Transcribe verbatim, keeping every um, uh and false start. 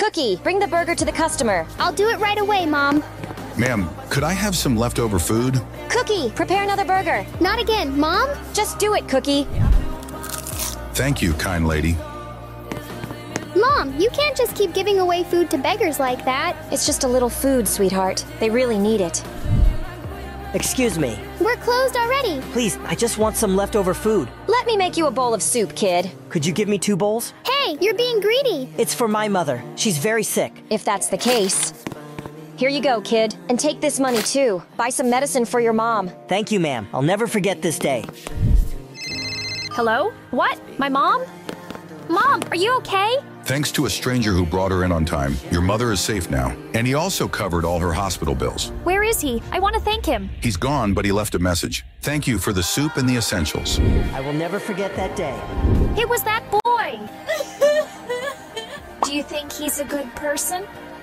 Cookie, bring the burger to the customer. I'll do it right away, Mom. Ma'am, could I have some leftover food? Cookie, prepare another burger. Not again, Mom. Just do it, Cookie. Thank you, kind lady. Mom, you can't just keep giving away food to beggars like that. It's just a little food, sweetheart. They really need it. Excuse me. We're closed already. Please, I just want some leftover food. Let me make you a bowl of soup, kid. Could you give me two bowls? Hey, you're being greedy. It's for my mother. She's very sick. If that's the case. Here you go, kid. And take this money, too. Buy some medicine for your mom. Thank you, ma'am. I'll never forget this day. Hello? What? My mom? Mom, are you okay? Thanks to a stranger who brought her in on time, your mother is safe now. And he also covered all her hospital bills. Where is he? I want to thank him. He's gone, but he left a message. Thank you for the soup and the essentials. I will never forget that day. It was that boy. Do you think he's a good person?